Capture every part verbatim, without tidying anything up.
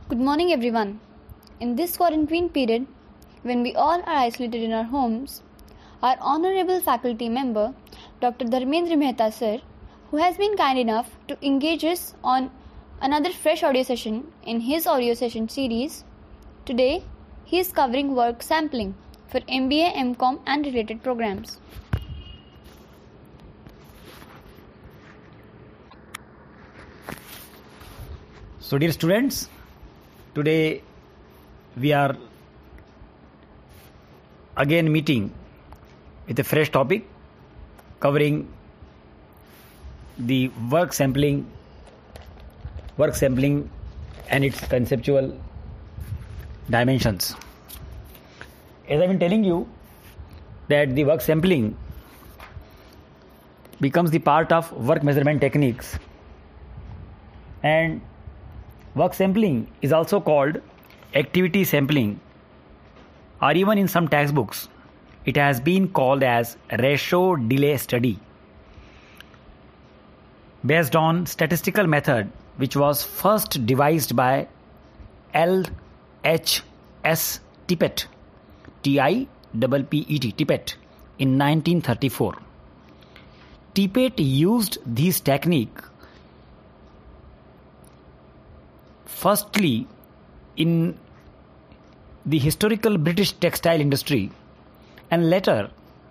Good morning, everyone. In this quarantine period, when we all are isolated in our homes, our honorable faculty member, Doctor Dharmendra Mehta sir, who has been kind enough to engage us on another fresh audio session in his audio session series, today he is covering work sampling for M B A, M Com and related programs. So dear students, today we are again meeting with a fresh topic covering the work sampling, work sampling and its conceptual dimensions. As I've been telling you that the work sampling becomes the part of work measurement techniques, and work sampling is also called activity sampling, or even in some textbooks it has been called as ratio delay study, based on statistical method which was first devised by L H S Tippett, T I P P E T, Tippett, in nineteen thirty-four. Tippett used this technique firstly in the historical British textile industry, and later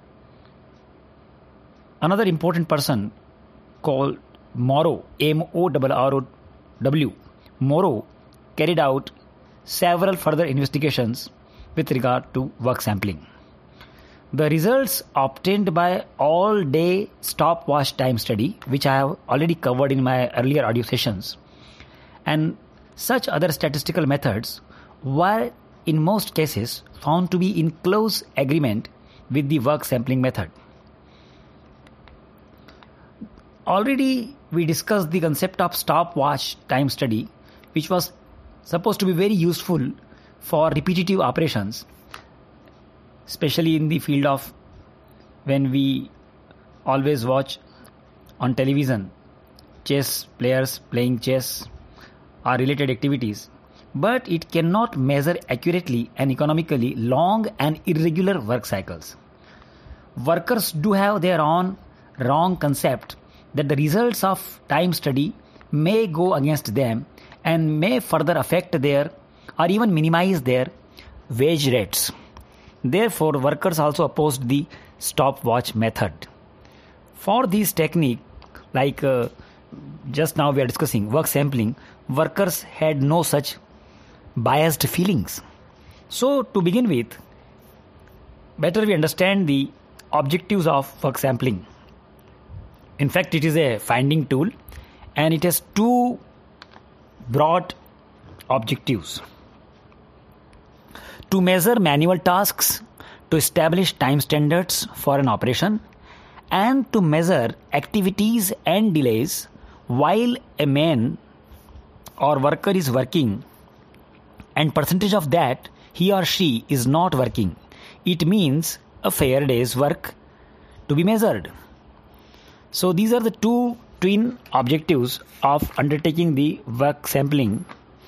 another important person called Morrow, M O R R O W, Morrow, carried out several further investigations with regard to work sampling. The results obtained by all-day stopwatch time study, which I have already covered in my earlier audio sessions, and such other statistical methods were in most cases found to be in close agreement with the work sampling method. Already we discussed the concept of stopwatch time study, which was supposed to be very useful for repetitive operations, especially in the field of when we always watch on television chess players playing chess or related activities, but it cannot measure accurately and economically long and irregular work cycles. Workers do have their own wrong concept that the results of time study may go against them and may further affect their or even minimize their wage rates. Therefore, workers also opposed the stopwatch method. For this technique, like uh, just now we are discussing work sampling, workers had no such biased feelings. So to begin with, better we understand the objectives of work sampling. In fact, it is a finding tool and it has two broad objectives: to measure manual tasks, to establish time standards for an operation, and to measure activities and delays while a man or worker is working and percentage of that he or she is not working. It means a fair day's work to be measured. So these are the two twin objectives of undertaking the work sampling.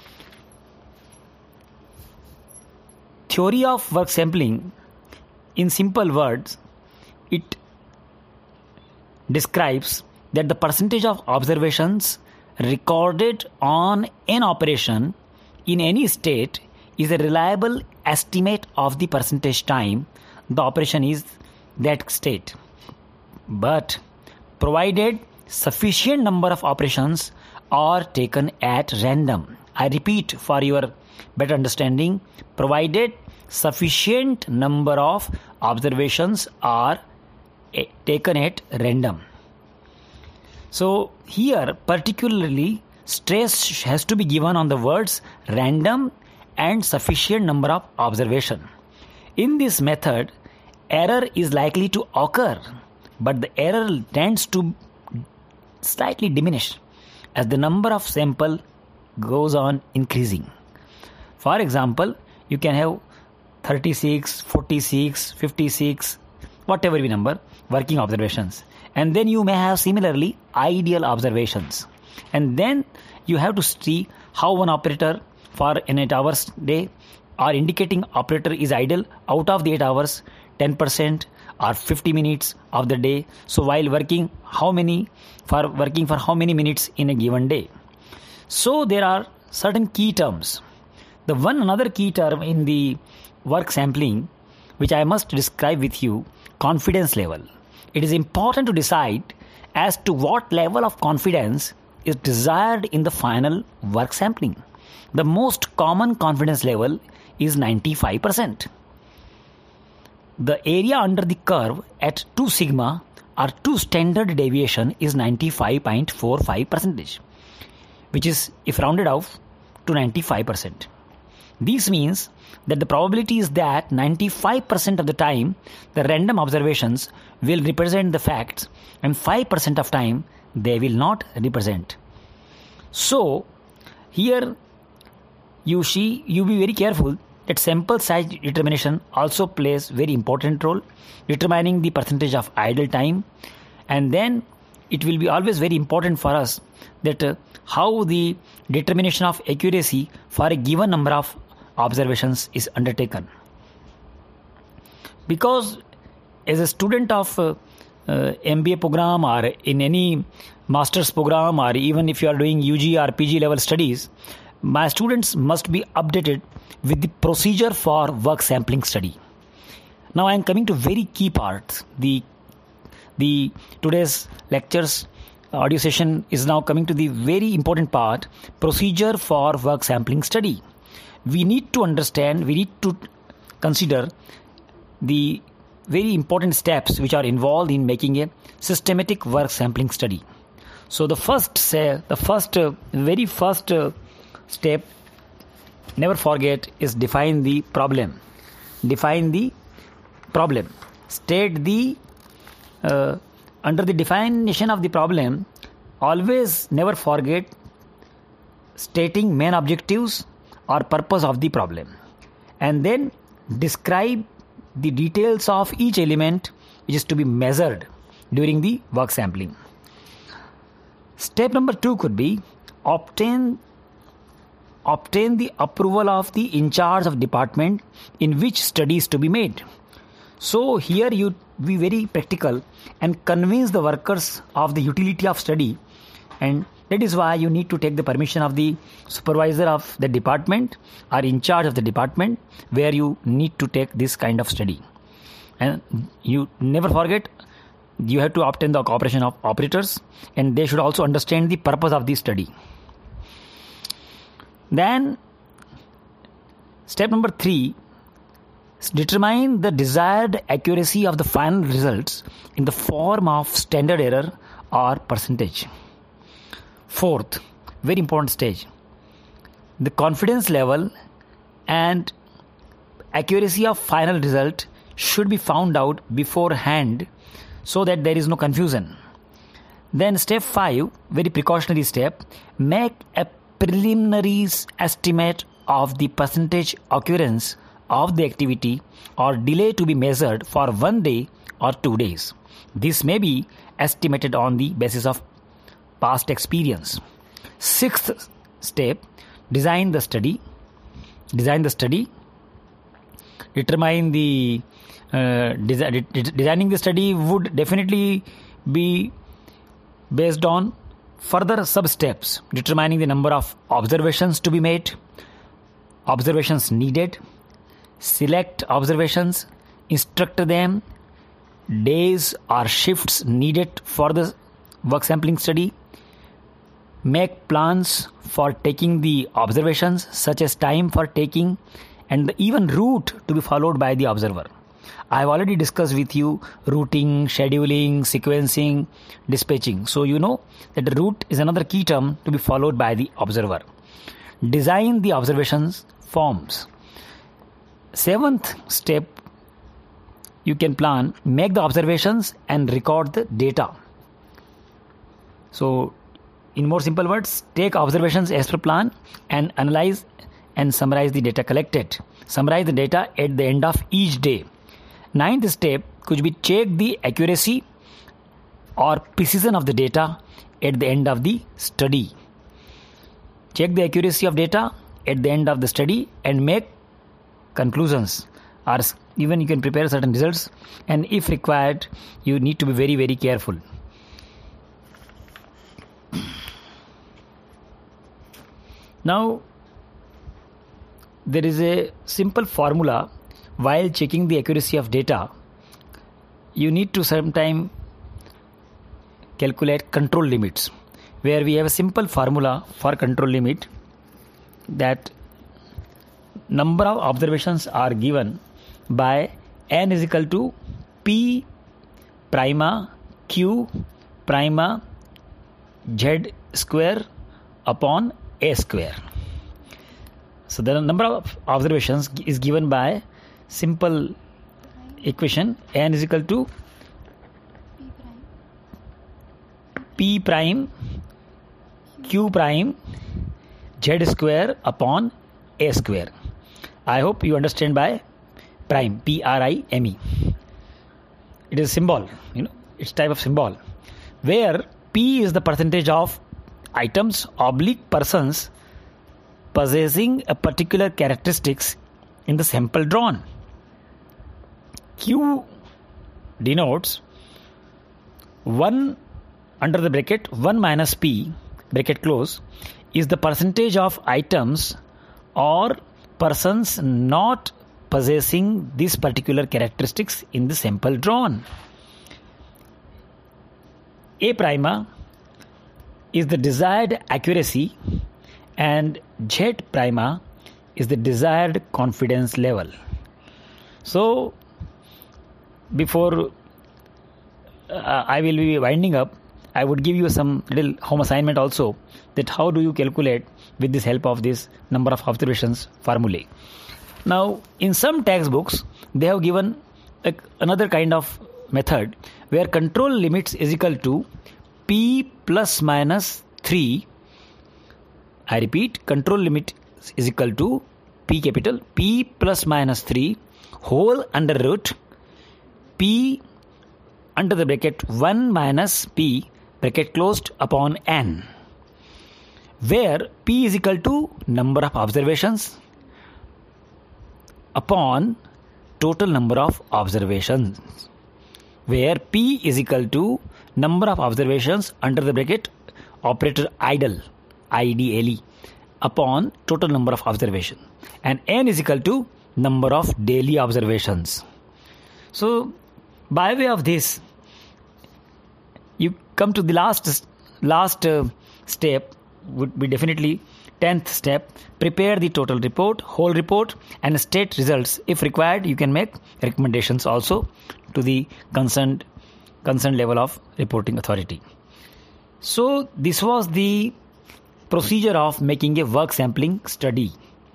Theory of work sampling, in simple words, it describes that the percentage of observations recorded on an operation in any state is a reliable estimate of the percentage time the operation is that state, but provided sufficient number of operations are taken at random. I repeat for your better understanding, provided sufficient number of observations are taken at random. So here particularly stress has to be given on the words random and sufficient number of observation. In this method, error is likely to occur, but the error tends to slightly diminish as the number of sample goes on increasing. For example, you can have thirty-six, forty-six, fifty-six, whatever the number, working observations. And then you may have similarly ideal observations. And then you have to see how one operator for an eight hours day, or indicating operator is idle out of the eight hours, ten percent or fifty minutes of the day. So while working, how many for working for how many minutes in a given day? So there are certain key terms. The one another key term in the work sampling, which I must describe with you, confidence level. It is important to decide as to what level of confidence is desired in the final work sampling. The most common confidence level is ninety-five percent. The area under the curve at two sigma or two standard deviation is ninety-five point four five percent, which is if rounded off to ninety-five percent. This means that the probability is that ninety-five percent of the time the random observations will represent the facts and five percent of time they will not represent. So here you see, you be very careful that sample size determination also plays very important role, determining the percentage of idle time, and then it will be always very important for us that uh, how the determination of accuracy for a given number of observations is undertaken. Because as a student of uh, uh, M B A program or in any master's program, or even if you are doing U G or P G level studies, my students must be updated with the procedure for work sampling study. Now I am coming to very key parts. The the today's lectures audio session is now coming to the very important part, procedure for work sampling study. We need to understand, we need to consider the very important steps which are involved in making a systematic work sampling study. So the first say the first uh, very first uh, step, never forget, is define the problem. Define the problem. State the uh, under the definition of the problem, always never forget stating main objectives or purpose of the problem, and then describe the details of each element which is to be measured during the work sampling. Step number two could be obtain obtain the approval of the in charge of department in which study is to be made. So here you be very practical and convince the workers of the utility of study, and that is why you need to take the permission of the supervisor of the department or in charge of the department where you need to take this kind of study. And you never forget, you have to obtain the cooperation of operators, and they should also understand the purpose of the study. Then step number three, determine the desired accuracy of the final results in the form of standard error or percentage. Fourth, very important stage, the confidence level and accuracy of final result should be found out beforehand so that there is no confusion. Then step five, very precautionary step, make a preliminary estimate of the percentage occurrence of the activity or delay to be measured for one day or two days. This may be estimated on the basis of past experience. Sixth step, design the study. Design the study. Determine the uh, desi- de- designing the study would definitely be based on further sub steps, determining the number of observations to be made, observations needed, select observations, instruct them, days or shifts needed for the work sampling study, make plans for taking the observations such as time for taking and the even route to be followed by the observer. I have already discussed with you routing, scheduling, sequencing, dispatching. So you know that the route is another key term to be followed by the observer. Design the observations forms. Seventh step, you can plan, make the observations and record the data. So in more simple words, take observations as per plan and analyze and summarize the data collected. Summarize the data at the end of each day. Ninth step could be check the accuracy or precision of the data at the end of the study. Check the accuracy of data at the end of the study and make conclusions, or even you can prepare certain results, and if required you need to be very very careful. Now there is a simple formula while checking the accuracy of data. You need to sometime calculate control limits, where we have a simple formula for control limit, that number of observations are given by n is equal to p prima q prima z square upon a square. So the number of observations is given by simple equation n is equal to p prime q prime z square upon a square. I hope you understand by prime, P R I M E. It is a symbol, you know, it's type of symbol, where P is the percentage of items oblique persons possessing a particular characteristics in the sample drawn. Q denotes one under the bracket one minus P bracket close is the percentage of items or persons not possessing these particular characteristics in the sample drawn. A prima is the desired accuracy and Z prima is the desired confidence level. So before uh, I will be winding up, I would give you some little home assignment also, that how do you calculate with this help of this number of observations formulae. Now in some textbooks they have given a, another kind of method where control limits is equal to P plus minus three. I repeat, control limit is equal to P capital P plus minus three whole under root P under the bracket one minus P bracket closed upon n, where P is equal to number of observations upon total number of observations, where P is equal to number of observations under the bracket operator idle I D L E upon total number of observations, and n is equal to number of daily observations. So by way of this you come to the last last uh, step, would be definitely tenth step. Prepare the total report, whole report, and state results. If required, you can make recommendations also to the concerned concerned level of reporting authority. So this was the procedure of making a work sampling study.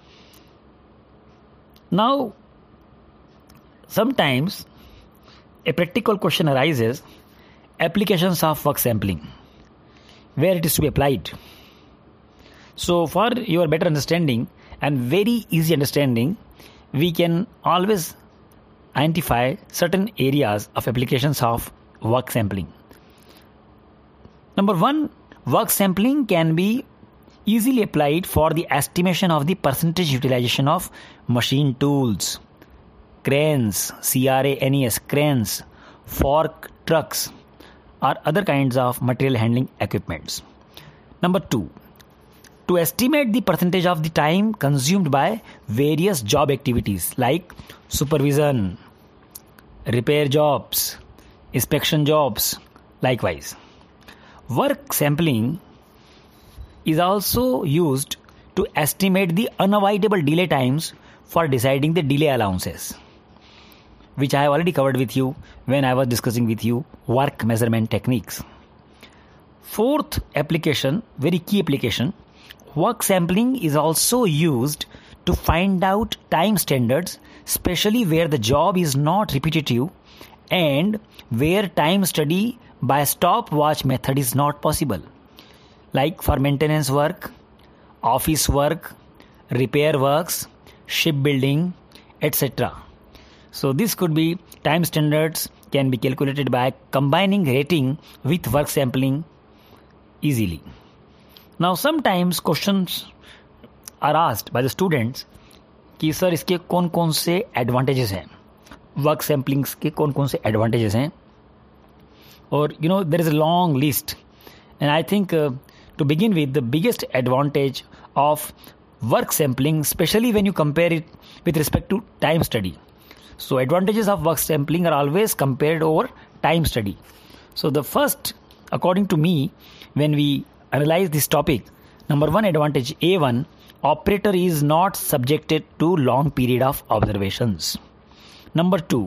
Now sometimes a practical question arises, applications of work sampling, where it is to be applied. So for your better understanding and very easy understanding, we can always identify certain areas of applications of work sampling. Number one, work sampling can be easily applied for the estimation of the percentage utilization of machine tools, cranes, C R A N E S, cranes, fork trucks, or other kinds of material handling equipments. Number two, to estimate the percentage of the time consumed by various job activities like supervision, repair jobs, inspection jobs. Likewise, work sampling is also used to estimate the unavoidable delay times for deciding the delay allowances, which I have already covered with you when I was discussing with you work measurement techniques. Fourth application, very key application, work sampling is also used to find out time standards, especially where the job is not repetitive and where time study by stopwatch method is not possible, like for maintenance work, office work, repair works, shipbuilding, et cetera. So this could be time standards can be calculated by combining rating with work sampling easily. Now sometimes questions are asked by the students कि sir इसके कौन कौन से advantages हैं, work samplings के कौन कौन से एडवांटेजेस हैं. और you know there is a long list and I think to begin with the biggest advantage of work sampling, especially when you compare it with respect to time study. So advantages of work sampling are always compared over time study. So the first, according to me, when we analyze this topic, number one advantage A one, operator is not subjected to long period of observations. Number two,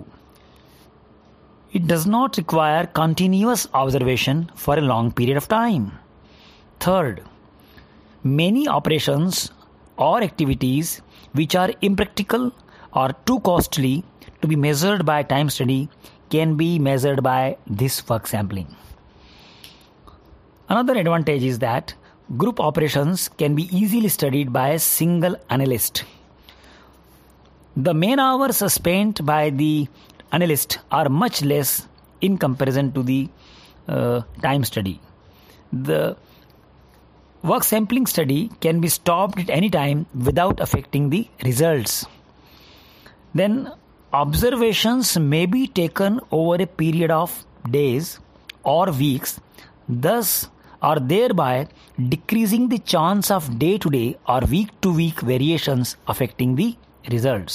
it does not require continuous observation for a long period of time. Third, many operations or activities which are impractical or too costly to be measured by time study can be measured by this work sampling. Another advantage is that group operations can be easily studied by a single analyst. The man hours spent by the analyst are much less in comparison to the uh, time study. The work sampling study can be stopped at any time without affecting the results. Then observations may be taken over a period of days or weeks, thus are thereby decreasing the chance of day-to-day or week-to-week variations affecting the results.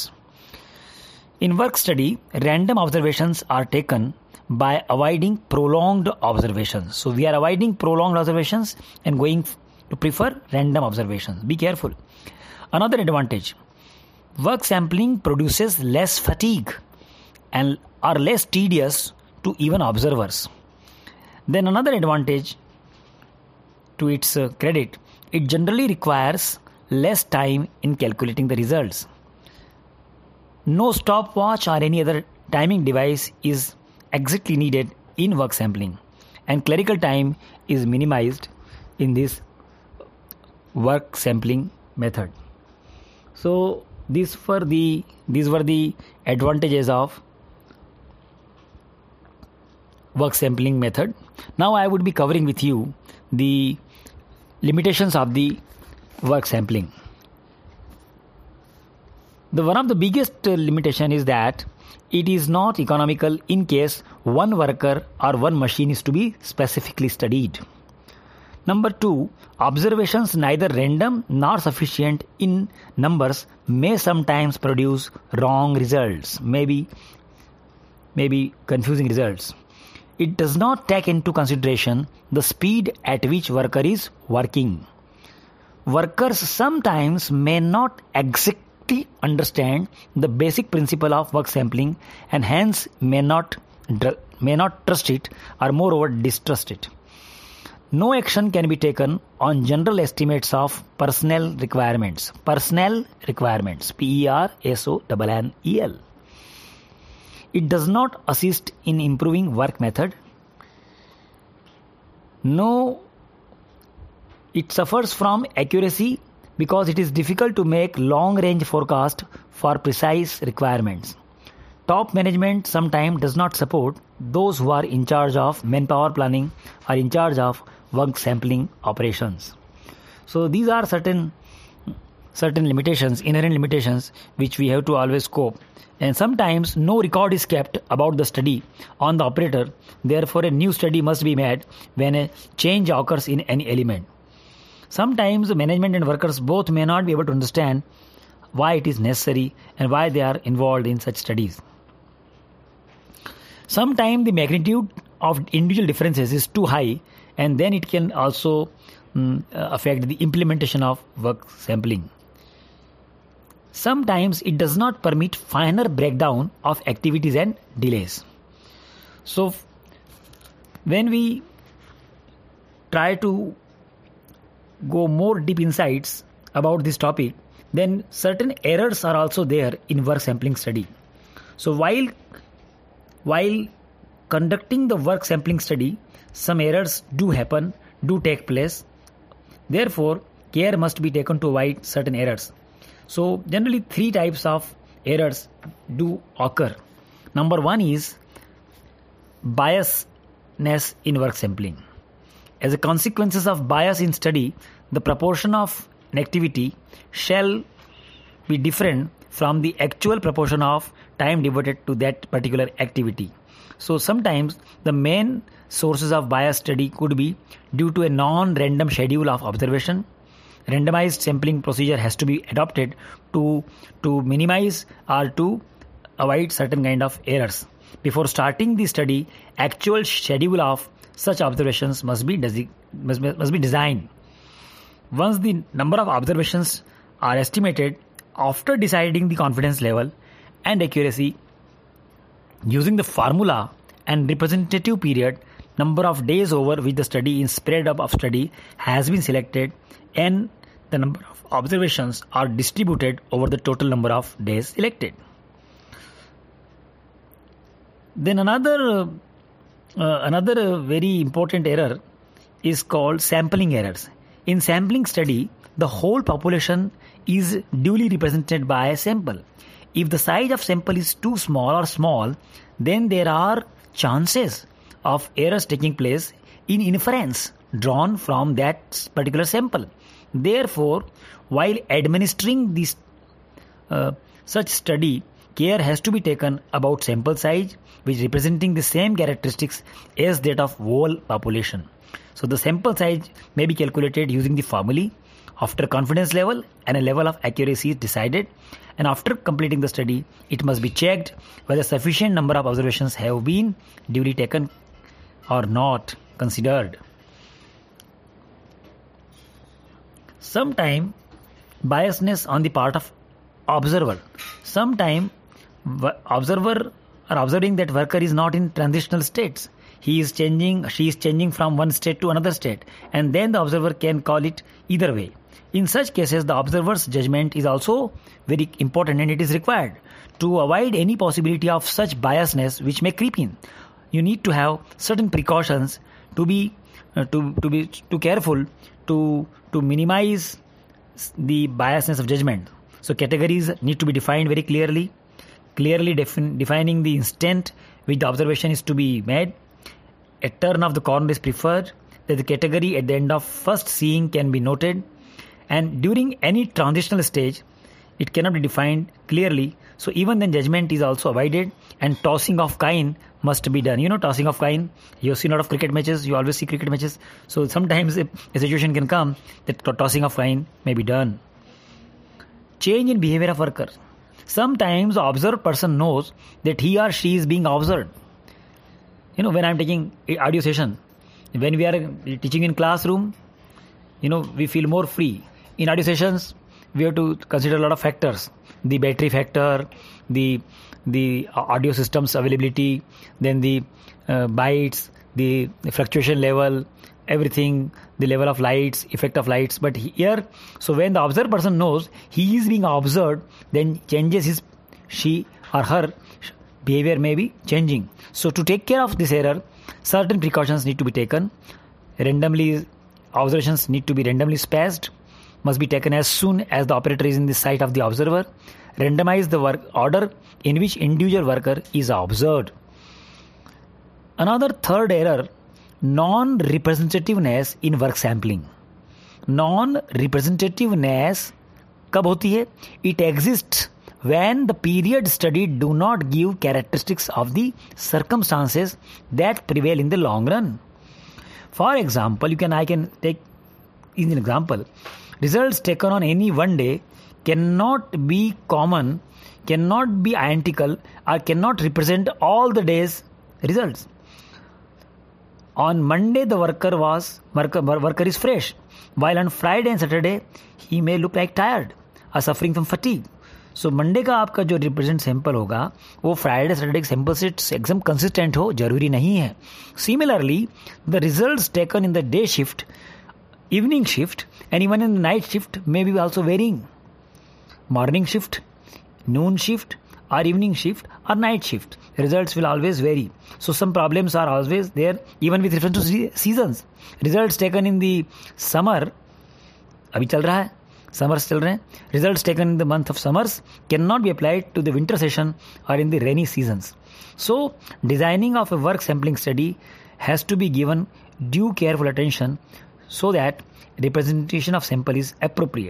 In work study, random observations are taken by avoiding prolonged observations. So we are avoiding prolonged observations and going to prefer random observations. Be careful. Another advantage, work sampling produces less fatigue and are less tedious to even observers. Then another advantage, to its uh, credit, it generally requires less time in calculating the results. No stopwatch or any other timing device is exactly needed in work sampling, and clerical time is minimized in this work sampling method. So these were the these were the advantages of work sampling method. Now I would be covering with you the limitations of the work sampling. The one of the biggest limitation is that it is not economical in case one worker or one machine is to be specifically studied. Number two, observations neither random nor sufficient in numbers may sometimes produce wrong results, maybe, maybe confusing results. It does not take into consideration the speed at which worker is working. Workers sometimes may not exactly understand the basic principle of work sampling and hence may not, may not trust it or moreover distrust it. No action can be taken on general estimates of personnel requirements. Personnel requirements. P E R S O N N E L. It does not assist in improving work method. No, it suffers from accuracy because it is difficult to make long-range forecast for precise requirements. Top management sometimes does not support those who are in charge of manpower planning or in charge of work sampling operations. So these are certain certain limitations, inherent limitations, which we have to always cope. And sometimes no record is kept about the study on the operator. Therefore, a new study must be made when a change occurs in any element. Sometimes the management and workers both may not be able to understand why it is necessary and why they are involved in such studies. Sometimes the magnitude of individual differences is too high, and then it can also um, affect the implementation of work sampling. Sometimes it does not permit finer breakdown of activities and delays. So when we try to go more deep insights about this topic, then certain errors are also there in work sampling study. So while while conducting the work sampling study, some errors do happen, do take place. Therefore, care must be taken to avoid certain errors. So generally three types of errors do occur. Number one is biasness in work sampling. As a consequence of bias in study, the proportion of an activity shall be different from the actual proportion of time devoted to that particular activity. So sometimes the main sources of bias study could be due to a non-random schedule of observation. Randomized sampling procedure has to be adopted to, to minimize or to avoid certain kind of errors. Before starting the study, actual schedule of such observations must be, desi- must, must be designed. Once the number of observations are estimated, after deciding the confidence level and accuracy using the formula and representative period, number of days over which the study is spread up of study has been selected, and the number of observations are distributed over the total number of days selected. Then another uh, another uh, very important error is called sampling errors. In sampling study, the whole population is duly represented by a sample. If the size of sample is too small or small, then there are chances of errors taking place in inference drawn from that particular sample. Therefore, while administering this uh, such study, care has to be taken about sample size, which representing the same characteristics as that of whole population. So the sample size may be calculated using the formulae after confidence level and a level of accuracy is decided, and after completing the study, it must be checked whether sufficient number of observations have been duly taken or not considered. Sometime biasness on the part of observer. Sometime observer are observing that worker is not in transitional states. He is changing, she is changing from one state to another state, and then the observer can call it either way. In such cases, the observer's judgment is also very important, and it is required to avoid any possibility of such biasness which may creep in. You need to have certain precautions to be uh, to to be too careful to to minimize the biasness of judgment. So categories need to be defined very clearly, clearly defin- defining the instant which the observation is to be made. A turn of the corner is preferred, that the category at the end of first seeing can be noted, and during any transitional stage it cannot be defined clearly, so even then judgment is also avoided, and tossing of coin must be done. You know, tossing of coin, you have seen a lot of cricket matches, you always see cricket matches, so sometimes a situation can come that tossing of coin may be done. Change in behavior of worker. Sometimes the observed person knows that he or she is being observed. You know, when I am taking audio session, when we are teaching in classroom, you know, we feel more free. In audio sessions, we have to consider a lot of factors: the battery factor, the the audio systems availability, then the uh, bytes, the fluctuation level, everything, the level of lights, effect of lights. But here, so when the observed person knows he is being observed, then changes his, she or her behavior may be changing. So to take care of this error, certain precautions need to be taken. Randomly, observations need to be randomly spaced, must be taken as soon as the operator is in the sight of the observer. Randomize the work order in which individual worker is observed. Another third error, non-representativeness in work sampling. Non-representativeness कब होती है? It exists when the period studied do not give characteristics of the circumstances that prevail in the long run. For example, you can I can take in an example. Results taken on any one day cannot be common, cannot be identical, or cannot represent all the day's results. On Monday, the worker was worker, worker is fresh, while on Friday and Saturday he may look like tired or suffering from fatigue. So Monday का आपका जो represent sample होगा वो Friday Saturday के sample से एकदम consistent हो जरूरी नहीं है. Similarly the results taken in the day shift, evening shift and even in the night shift may be also varying. Morning shift, noon shift or evening shift or night shift, results will always vary. So some problems are always there even with reference to seasons. Results taken in the summer, अभी चल रहा है, summers चल रहे हैं, results taken in the month of summers cannot be applied to the winter session or in the rainy seasons. So designing of a work sampling study has to be given due careful attention so that representation of sample is appropriate.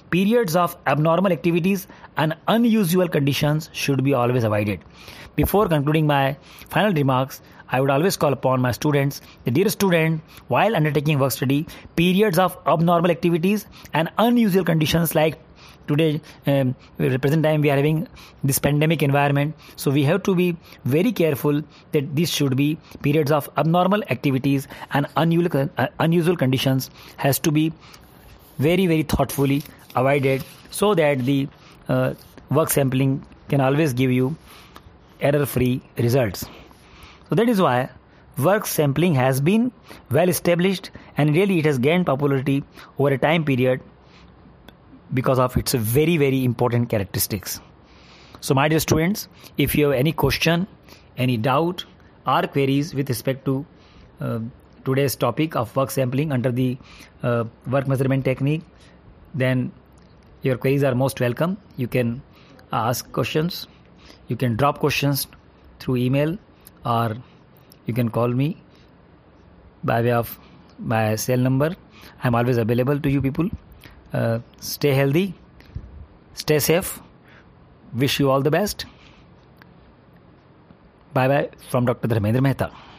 periods of abnormal activities and unusual conditions should be always avoided. Before concluding my final remarks, I would always call upon my students, the dear student, while undertaking work study, periods of abnormal activities and unusual conditions like today, um, at present time we are having this pandemic environment, so we have to be very careful that this should be periods of abnormal activities and unusual, uh, unusual conditions has to be very very thoughtfully avoided, so that the uh, work sampling can always give you error-free results. So that is why work sampling has been well established, and really it has gained popularity over a time period because of its very very important characteristics. So my dear students, if you have any question, any doubt or queries with respect to uh, today's topic of work sampling under the uh, work measurement technique, then your queries are most welcome. You can ask questions, you can drop questions through email, or you can call me by way of my cell number. I am always available to you people. Uh, stay healthy, stay safe. Wish you all the best. Bye bye from Doctor Dharmendra Mehta.